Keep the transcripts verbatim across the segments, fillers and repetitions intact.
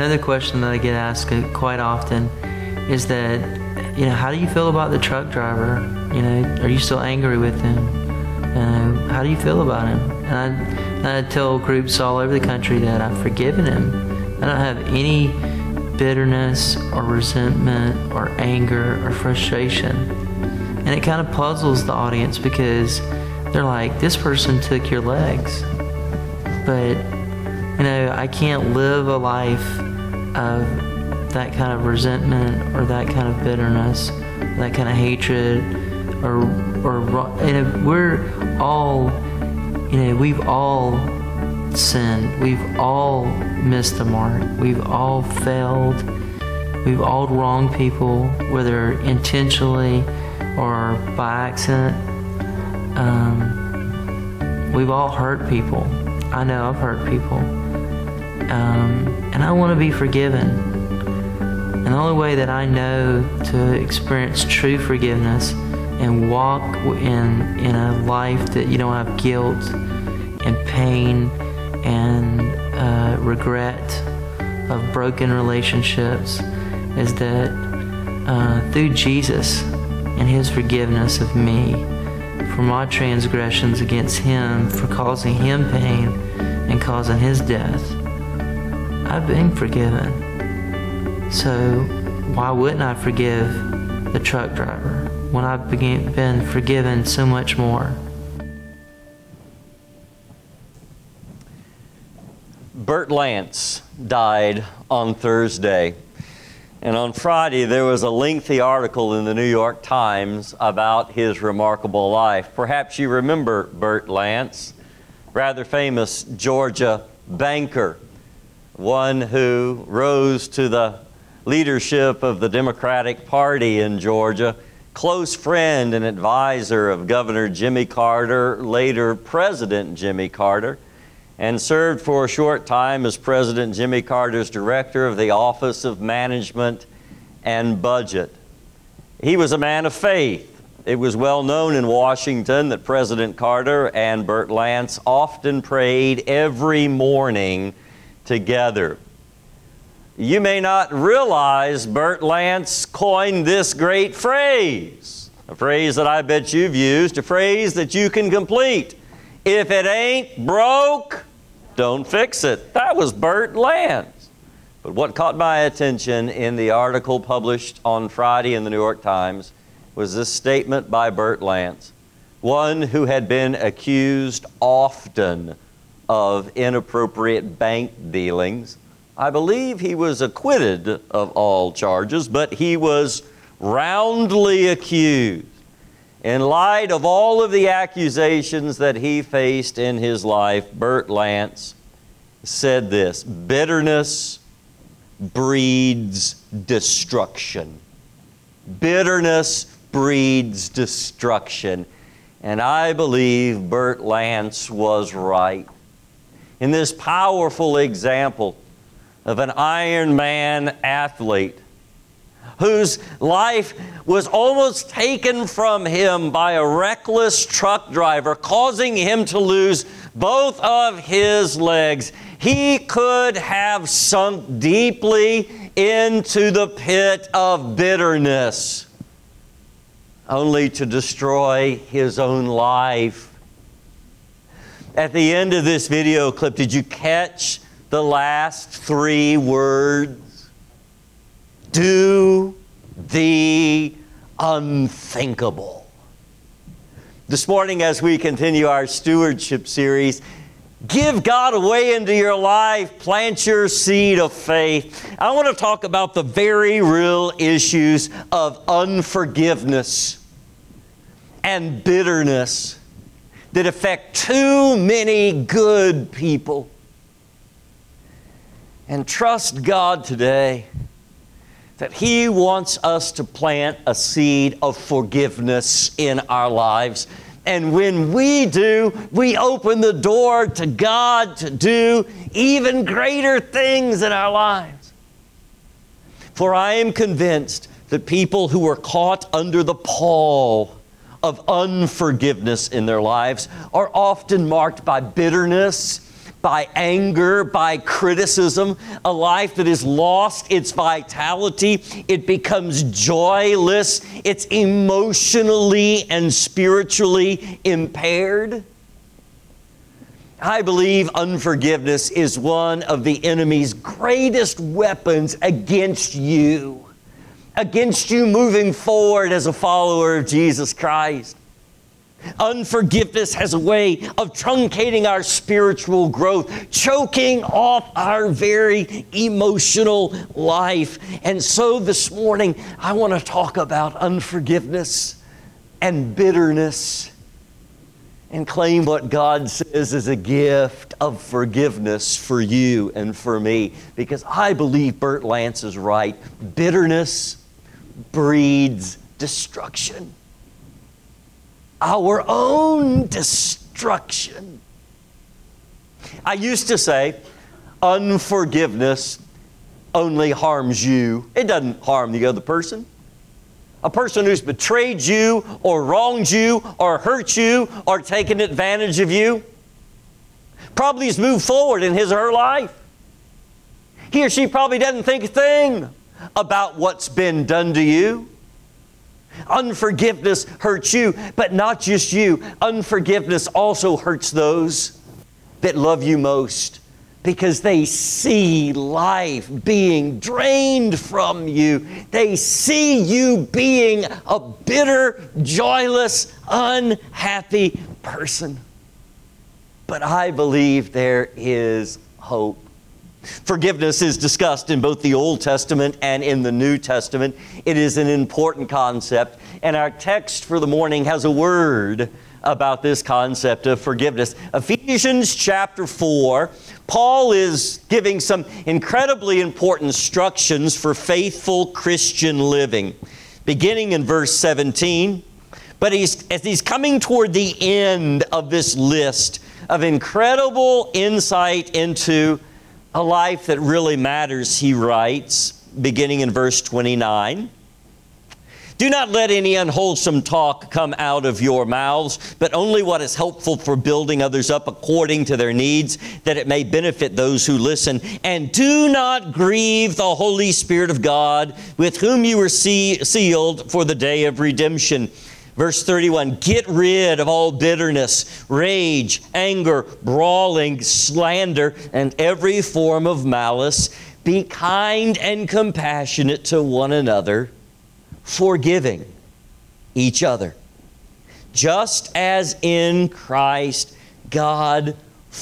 another question that I get asked quite often is that, you know, how do you feel about the truck driver? You know, are you still angry with him? Uh, how do you feel about him? And I, and I tell groups all over the country that I've forgiven him. I don't have any bitterness or resentment or anger or frustration. And it kind of puzzles the audience because they're like, this person took your legs. But, you know, I can't live a life of that kind of resentment or that kind of bitterness, that kind of hatred, or, or you know, we're all, you know, we've all sinned. We've all missed the mark. We've all failed. We've all wronged people, whether intentionally or by accident. Um, we've all hurt people. I know I've hurt people. Um, and I want to be forgiven. And the only way that I know to experience true forgiveness and walk in, in a life that you don't have guilt and pain and uh, regret of broken relationships is that uh, through Jesus and His forgiveness of me for my transgressions against Him, for causing Him pain and causing His death, I've been forgiven. So why wouldn't I forgive the truck driver when I've been forgiven so much more? Bert Lance died on Thursday. And on Friday, there was a lengthy article in the New York Times about his remarkable life. Perhaps you remember Bert Lance, rather famous Georgia banker, one who rose to the leadership of the Democratic Party in Georgia, close friend and advisor of Governor Jimmy Carter, later President Jimmy Carter, and served for a short time as President Jimmy Carter's director of the Office of Management and Budget. He was a man of faith. It was well known in Washington that President Carter and Bert Lance often prayed every morning together. You may not realize Bert Lance coined this great phrase, a phrase that I bet you've used, a phrase that you can complete. If it ain't broke, don't fix it. That was Bert Lance. But what caught my attention in the article published on Friday in the New York Times was this statement by Bert Lance, one who had been accused often of inappropriate bank dealings. I believe he was acquitted of all charges, but he was roundly accused. In light of all of the accusations that he faced in his life, Bert Lance said this: bitterness breeds destruction. Bitterness breeds destruction. And I believe Bert Lance was right. In this powerful example of an Ironman athlete whose life was almost taken from him by a reckless truck driver, causing him to lose both of his legs. He could have sunk deeply into the pit of bitterness, only to destroy his own life. At the end of this video clip, did you catch the last three words? Do the unthinkable. This morning, as we continue our stewardship series, give God a way into your life, plant your seed of faith. I want to talk about the very real issues of unforgiveness and bitterness that affect too many good people. And trust God today that He wants us to plant a seed of forgiveness in our lives. And when we do, we open the door to God to do even greater things in our lives. For I am convinced that people who are caught under the pall of unforgiveness in their lives are often marked by bitterness, by anger, by criticism, a life that has lost its vitality. It becomes joyless. It's emotionally and spiritually impaired. I believe unforgiveness is one of the enemy's greatest weapons against you, against you moving forward as a follower of Jesus Christ. Unforgiveness has a way of truncating our spiritual growth, choking off our very emotional life. And so this morning, I want to talk about unforgiveness and bitterness and claim what God says is a gift of forgiveness for you and for me. Because I believe Bert Lance is right. Bitterness breeds destruction. Our own destruction. I used to say, unforgiveness only harms you. It doesn't harm the other person. A person who's betrayed you or wronged you or hurt you or taken advantage of you probably has moved forward in his or her life. He or she probably doesn't think a thing about what's been done to you. Unforgiveness hurts you, but not just you. Unforgiveness also hurts those that love you most, because they see life being drained from you. They see you being a bitter, joyless, unhappy person. But I believe there is hope. Forgiveness is discussed in both the Old Testament and in the New Testament. It is an important concept, and our text for the morning has a word about this concept of forgiveness. Ephesians chapter four, Paul is giving some incredibly important instructions for faithful Christian living, beginning in verse seventeen. But he's, as he's coming toward the end of this list of incredible insight into a life that really matters, he writes, beginning in verse twenty-nine. Do not let any unwholesome talk come out of your mouths, but only what is helpful for building others up according to their needs, that it may benefit those who listen. And do not grieve the Holy Spirit of God, with whom you were see- sealed for the day of redemption. Verse thirty-one, get rid of all bitterness, rage, anger, brawling, slander, and every form of malice. Be kind and compassionate to one another, forgiving each other, just as in Christ God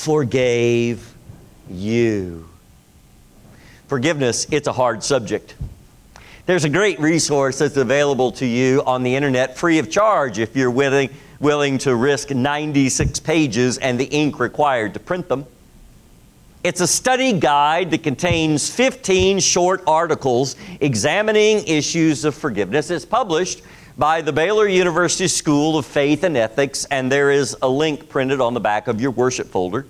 forgave you. Forgiveness, it's a hard subject. There's a great resource that's available to you on the internet free of charge if you're willing, willing to risk ninety-six pages and the ink required to print them. It's a study guide that contains fifteen short articles examining issues of forgiveness. It's published by the Baylor University School of Faith and Ethics, and there is a link printed on the back of your worship folder.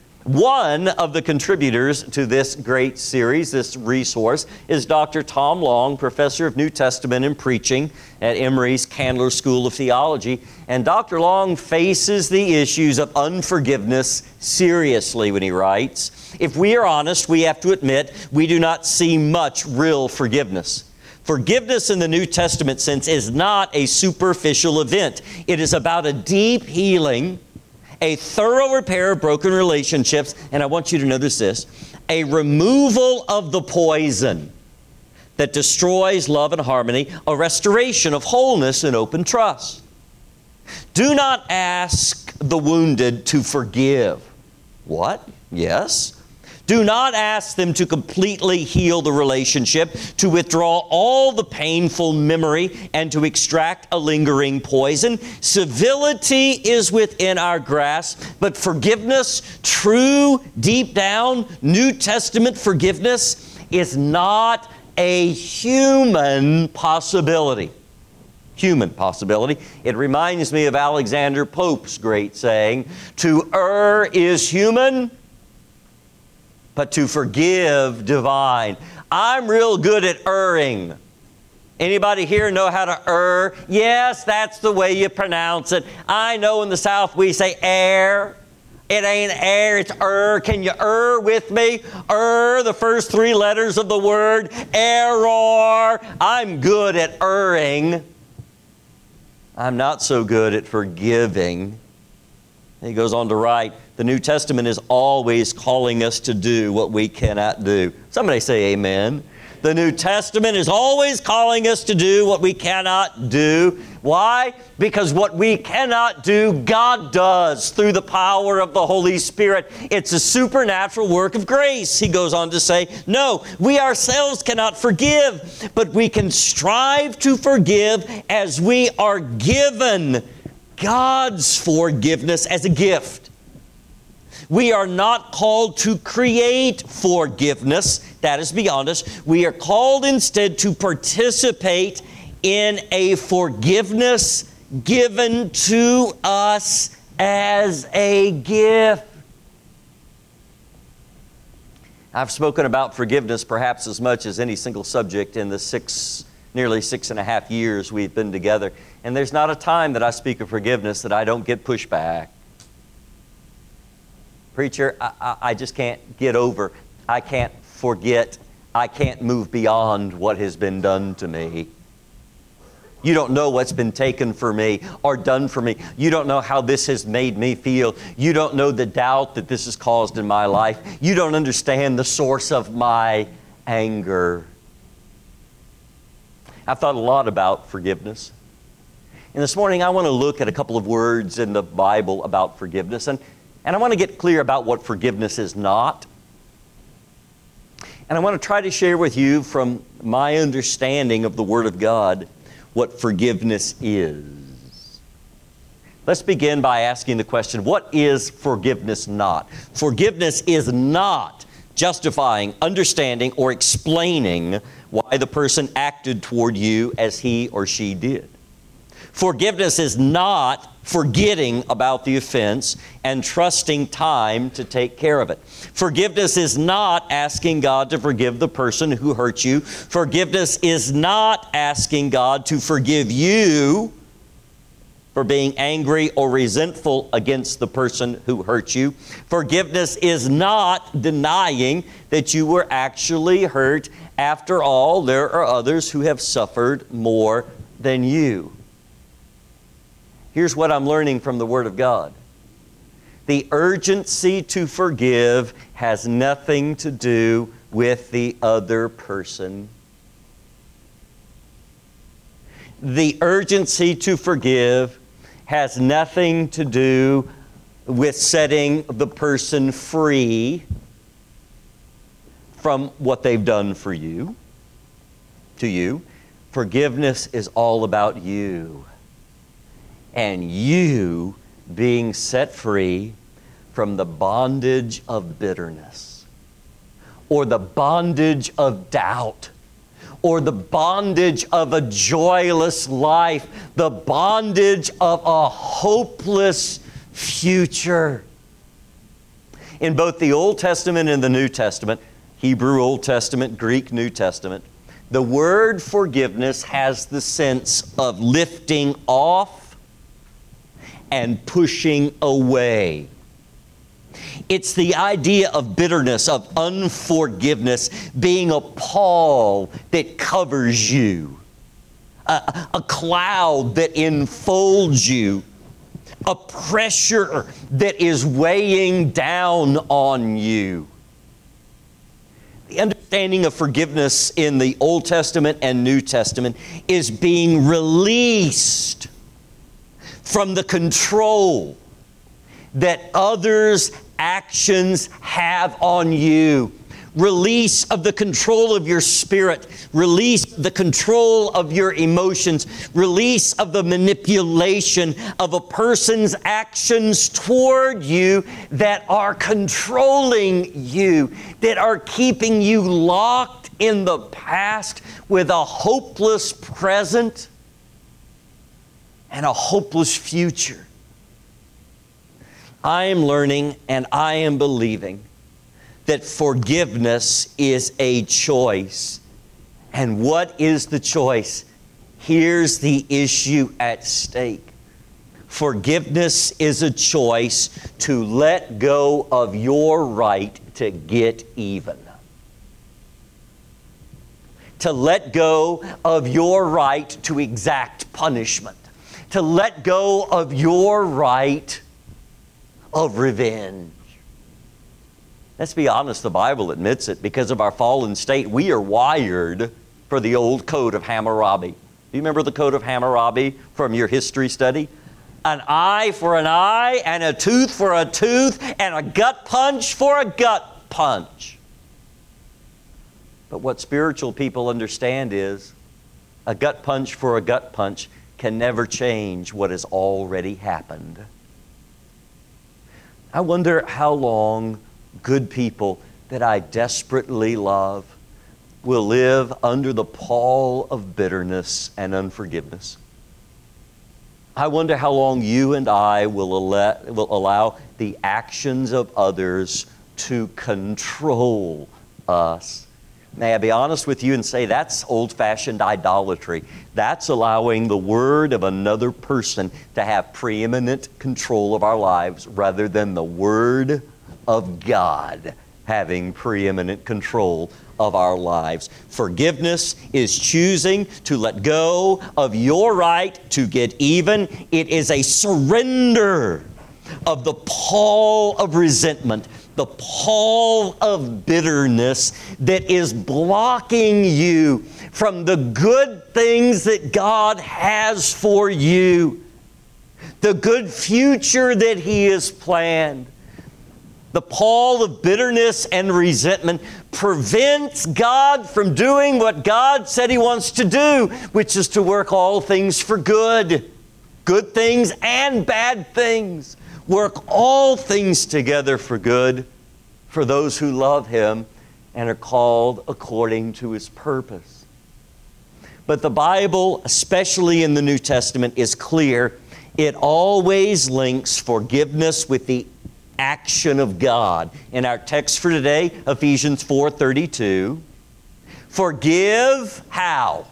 One of the contributors to this great series, this resource, is Doctor Tom Long, professor of New Testament and preaching at Emory's Candler School of Theology. And Doctor Long faces the issues of unforgiveness seriously when he writes, if we are honest, we have to admit we do not see much real forgiveness. Forgiveness in the New Testament sense is not a superficial event. It is about a deep healing, a thorough repair of broken relationships, and I want you to notice this, a removal of the poison that destroys love and harmony, a restoration of wholeness and open trust. Do not ask the wounded to forgive. What? Yes. Do not ask them to completely heal the relationship, to withdraw all the painful memory, and to extract a lingering poison. Civility is within our grasp, but forgiveness, true, deep down, New Testament forgiveness, is not a human possibility. Human possibility. It reminds me of Alexander Pope's great saying, to err is human, but to forgive divine. I'm real good at erring. Anybody here know how to err? Yes, that's the way you pronounce it. I know in the South we say err. It ain't err, it's er. Can you er with me? Er, the first three letters of the word, error. I'm good at erring. I'm not so good at forgiving. He goes on to write, the New Testament is always calling us to do what we cannot do. Somebody say amen. The New Testament is always calling us to do what we cannot do. Why? Because what we cannot do, God does through the power of the Holy Spirit. It's a supernatural work of grace. He goes on to say, no, we ourselves cannot forgive, but we can strive to forgive as we are given God's forgiveness as a gift. We are not called to create forgiveness. That is beyond us. We are called instead to participate in a forgiveness given to us as a gift. I've spoken about forgiveness perhaps as much as any single subject in the six, nearly six and a half years we've been together. And there's not a time that I speak of forgiveness that I don't get pushback. Preacher, I, I, I just can't get over, I can't forget, I can't move beyond what has been done to me. You don't know what's been taken for me or done for me. You don't know how this has made me feel. You don't know the doubt that this has caused in my life. You don't understand the source of my anger. I've thought a lot about forgiveness. And this morning I want to look at a couple of words in the Bible about forgiveness. And And I want to get clear about what forgiveness is not. And I want to try to share with you from my understanding of the Word of God what forgiveness is. Let's begin by asking the question, what is forgiveness not? Forgiveness is not justifying, understanding, or explaining why the person acted toward you as he or she did. Forgiveness is not forgetting about the offense and trusting time to take care of it. Forgiveness is not asking God to forgive the person who hurt you. Forgiveness is not asking God to forgive you for being angry or resentful against the person who hurt you. Forgiveness is not denying that you were actually hurt. After all, there are others who have suffered more than you. Here's what I'm learning from the Word of God. The urgency to forgive has nothing to do with the other person. The urgency to forgive has nothing to do with setting the person free from what they've done for you, to you. Forgiveness is all about you. And you being set free from the bondage of bitterness, or the bondage of doubt, or the bondage of a joyless life, the bondage of a hopeless future. In both the Old Testament and the New Testament, Hebrew Old Testament, Greek New Testament, the word forgiveness has the sense of lifting off and pushing away. It's the idea of bitterness, of unforgiveness, being a pall that covers you, a, a cloud that enfolds you, a pressure that is weighing down on you. The understanding of forgiveness in the Old Testament and New Testament is being released from the control that others' actions have on you. Release of the control of your spirit. Release the control of your emotions. Release of the manipulation of a person's actions toward you that are controlling you, that are keeping you locked in the past with a hopeless present and a hopeless future. I am learning and I am believing that forgiveness is a choice. And what is the choice? Here's the issue at stake. Forgiveness is a choice to let go of your right to get even. To let go of your right to exact punishment. To let go of your right of revenge. Let's be honest, the Bible admits it. Because of our fallen state, we are wired for the old code of Hammurabi. Do you remember the code of Hammurabi from your history study? An eye for an eye, and a tooth for a tooth, and a gut punch for a gut punch. But what spiritual people understand is a gut punch for a gut punch can never change what has already happened. I wonder how long good people that I desperately love will live under the pall of bitterness and unforgiveness. I wonder how long you and I will, ele- will allow the actions of others to control us. May I be honest with you and say that's old-fashioned idolatry. That's allowing the word of another person to have preeminent control of our lives rather than the word of God having preeminent control of our lives. Forgiveness is choosing to let go of your right to get even. It is a surrender of the pall of resentment, the pall of bitterness that is blocking you from the good things that God has for you, the good future that He has planned. The pall of bitterness and resentment prevents God from doing what God said He wants to do, which is to work all things for good. Good things and bad things. Work all things together for good for those who love Him and are called according to His purpose. But the Bible, especially in the New Testament, is clear. It always links forgiveness with the action of God. In our text for today, Ephesians four thirty-two, forgive how?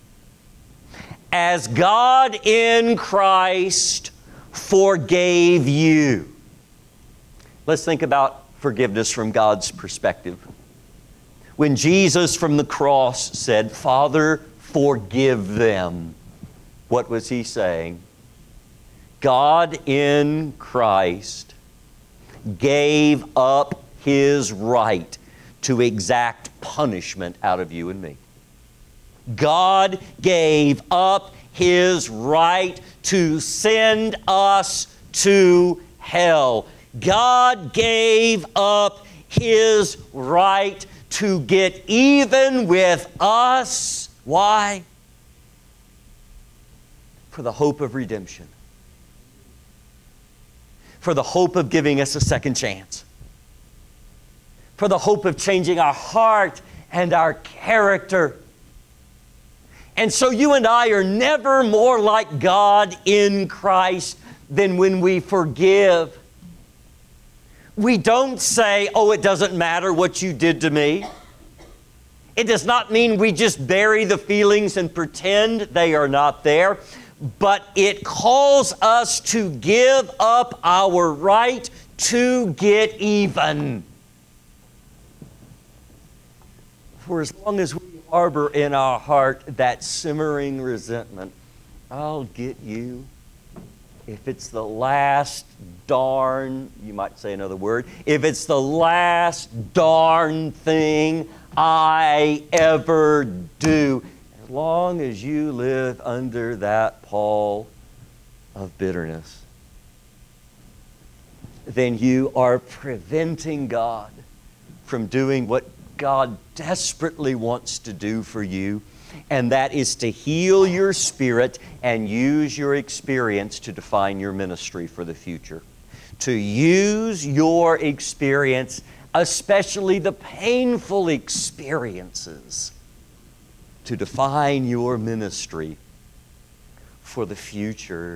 As God in Christ forgave you. Let's think about forgiveness from God's perspective. When Jesus from the cross said, Father, forgive them, what was He saying? God in Christ gave up His right to exact punishment out of you and me. God gave up His right to send us to hell. God gave up His right to get even with us. Why? For the hope of redemption. For the hope of giving us a second chance. For the hope of changing our heart and our character. And so you and I are never more like God in Christ than when we forgive. We don't say, oh, it doesn't matter what you did to me. It does not mean we just bury the feelings and pretend they are not there. But it calls us to give up our right to get even. For as long as we harbor in our heart that simmering resentment, I'll get you. If it's the last darn, you might say another word, if it's the last darn thing I ever do, as long as you live under that pall of bitterness, then you are preventing God from doing what God desperately wants to do for you, and that is to heal your spirit and use your experience to define your ministry for the future. To use your experience, especially the painful experiences, to define your ministry for the future.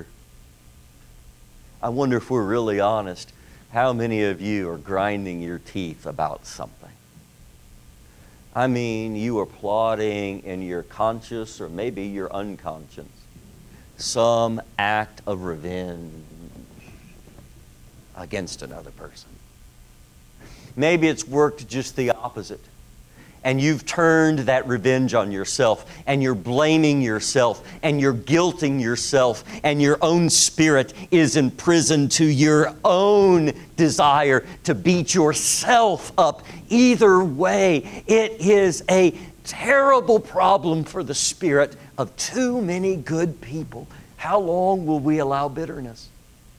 I wonder if we're really honest, how many of you are grinding your teeth about something? I mean, you are plotting in your conscious or maybe your unconscious some act of revenge against another person. Maybe it's worked just the opposite. And you've turned that revenge on yourself, and you're blaming yourself, and you're guilting yourself, and your own spirit is imprisoned to your own desire to beat yourself up. Either way, it is a terrible problem for the spirit of too many good people. How long will we allow bitterness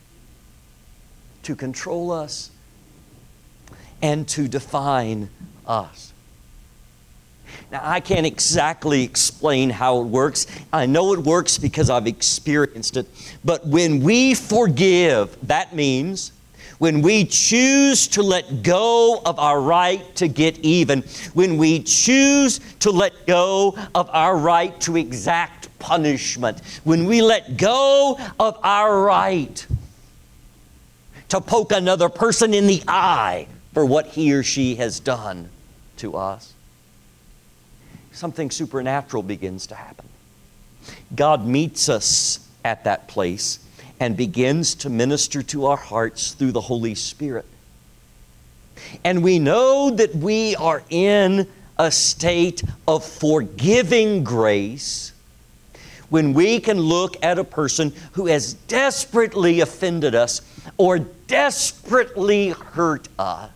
to control us and to define us? Now, I can't exactly explain how it works. I know it works because I've experienced it. But when we forgive, that means when we choose to let go of our right to get even, when we choose to let go of our right to exact punishment, when we let go of our right to poke another person in the eye for what he or she has done to us, something supernatural begins to happen. God meets us at that place and begins to minister to our hearts through the Holy Spirit. And we know that we are in a state of forgiving grace when we can look at a person who has desperately offended us or desperately hurt us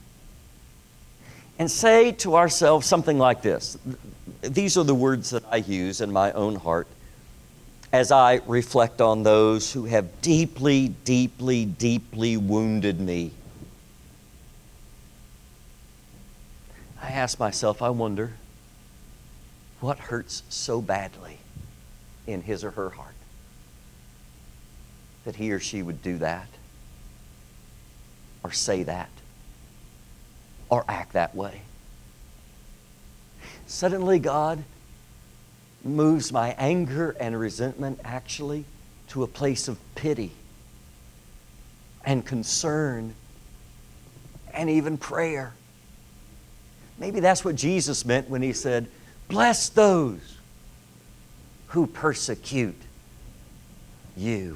and say to ourselves something like this. These are the words that I use in my own heart as I reflect on those who have deeply, deeply, deeply wounded me. I ask myself, I wonder, what hurts so badly in his or her heart that he or she would do that, or say that, or act that way? Suddenly, God moves my anger and resentment actually to a place of pity and concern and even prayer. Maybe that's what Jesus meant when He said, "Bless those who persecute you."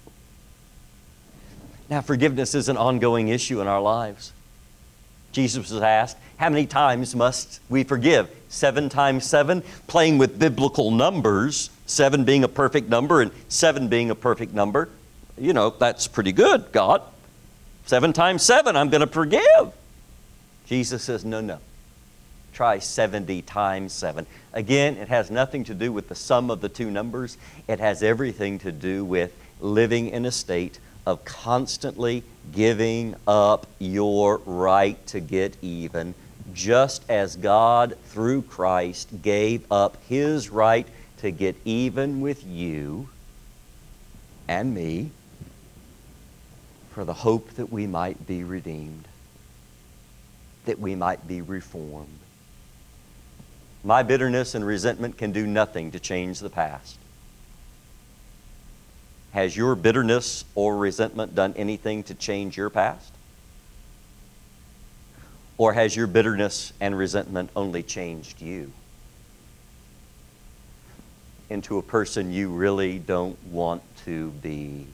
Now, forgiveness is an ongoing issue in our lives. Jesus was asked, how many times must we forgive? Seven times seven? Playing with biblical numbers, seven being a perfect number and seven being a perfect number. You know, that's pretty good, God. Seven times seven, I'm going to forgive. Jesus says, no, no. Try seventy times seven. Again, it has nothing to do with the sum of the two numbers. It has everything to do with living in a state of constantly giving up your right to get even, just as God, through Christ, gave up His right to get even with you and me for the hope that we might be redeemed, that we might be reformed. My bitterness and resentment can do nothing to change the past. Has your bitterness or resentment done anything to change your past? Or has your bitterness and resentment only changed you into a person you really don't want to be?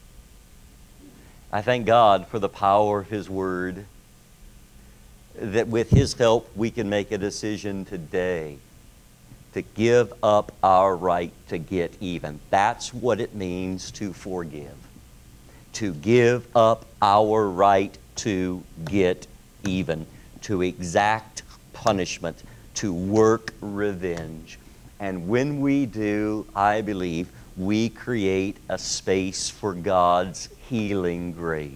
I thank God for the power of His Word, that with His help we can make a decision today to give up our right to get even. That's what it means to forgive. To give up our right to get even, to exact punishment, to work revenge. And when we do, I believe, we create a space for God's healing grace.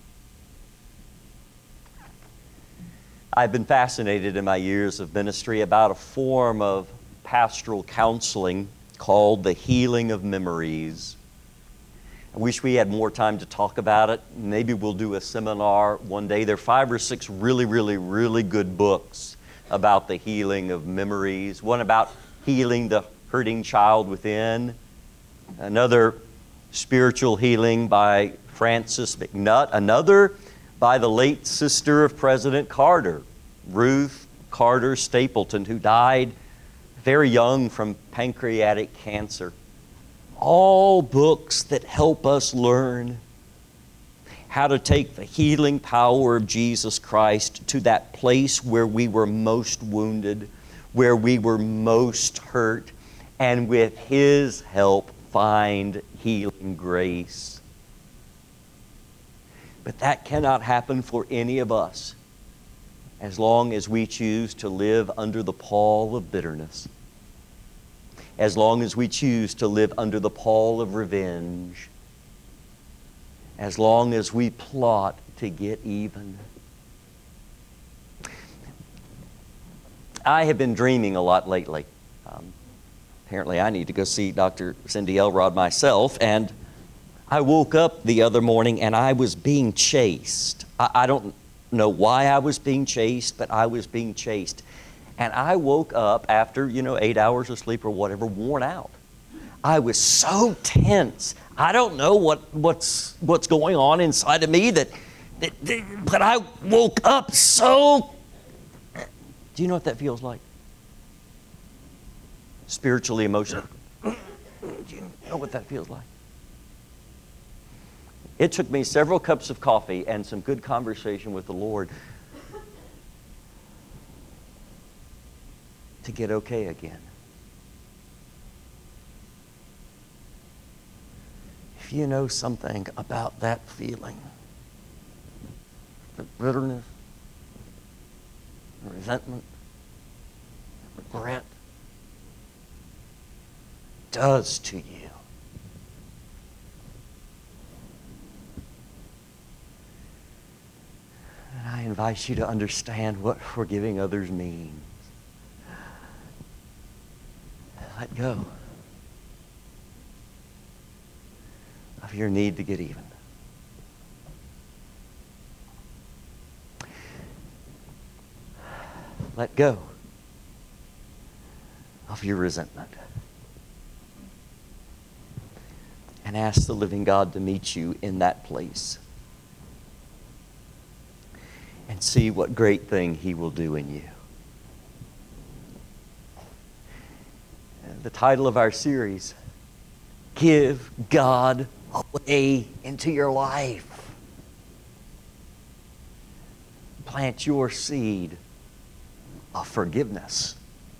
I've been fascinated in my years of ministry about a form of pastoral counseling called the healing of memories. I wish we had more time to talk about it. Maybe we'll do a seminar one day. There are five or six really, really, really good books about the healing of memories. One about healing the hurting child within. Another, spiritual healing by Frances McNutt. Another by the late sister of President Carter, Ruth Carter Stapleton, who died very young from pancreatic cancer. all books that help us learn how to take the healing power of Jesus Christ to that place where we were most wounded, where we were most hurt, and with His help find healing grace. But that cannot happen for any of us as long as we choose to live under the pall of bitterness, as long as we choose to live under the pall of revenge, as long as we plot to get even. I have been dreaming a lot lately. Um, apparently I need to go see Doctor Cindy Elrod myself, and I woke up the other morning and I was being chased. I, I don't know why I was being chased, but I was being chased. And I woke up after, you know, eight hours of sleep or whatever, worn out. I was so tense. I don't know what, what's what's going on inside of me that, that, that, but I woke up so. Do you know what that feels like? Spiritually, emotionally. Do you know what that feels like? It took me several cups of coffee and some good conversation with the Lord to get okay again. If you know something about that feeling, the bitterness, resentment, regret does to you, and I invite you to understand what forgiving others means. Let go of your need to get even. Let go of your resentment. And ask the living God to meet you in that place. And see what great thing He will do in you. The title of our series, Give God a Way into Your Life. Plant your seed of forgiveness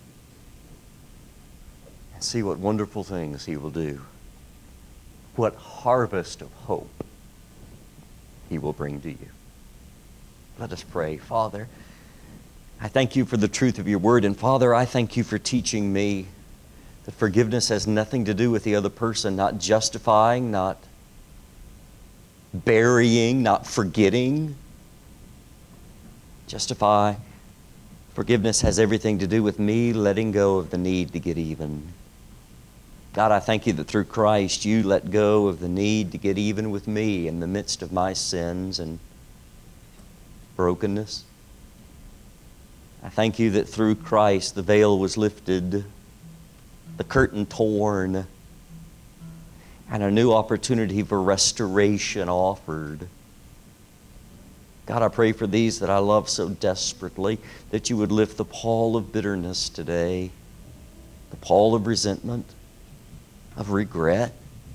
and see what wonderful things He will do. What harvest of hope He will bring to you. Let us pray. Father, I thank You for the truth of Your word, and Father, I thank You for teaching me that forgiveness has nothing to do with the other person, not justifying, not burying, not forgetting. Justify. Forgiveness has everything to do with me letting go of the need to get even. God, I thank You that through Christ You let go of the need to get even with me in the midst of my sins and brokenness. I thank You that through Christ the veil was lifted, the curtain torn, and a new opportunity for restoration offered. God, I pray for these that I love so desperately, that You would lift the pall of bitterness today, the pall of resentment, of regret,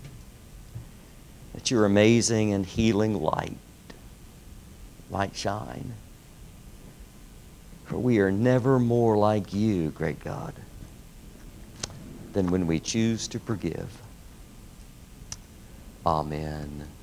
that Your amazing and healing light might shine. For we are never more like You, great God, than when we choose to forgive. Amen.